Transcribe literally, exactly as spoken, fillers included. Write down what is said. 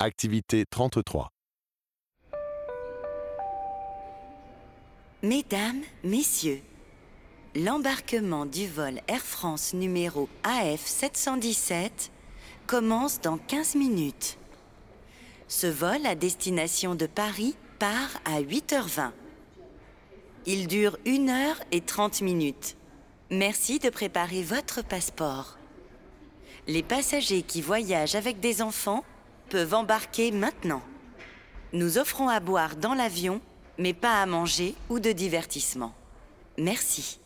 Activité trente-trois. Mesdames, Messieurs, l'embarquement du vol Air France numéro A F sept cent dix-sept commence dans quinze minutes. Ce vol à destination de Paris part à huit heures vingt. Il dure une heure et trente minutes. Merci de préparer votre passeport. Les passagers qui voyagent avec des enfants peuvent embarquer maintenant. Nous offrons à boire dans l'avion, mais pas à manger ou de divertissement. Merci.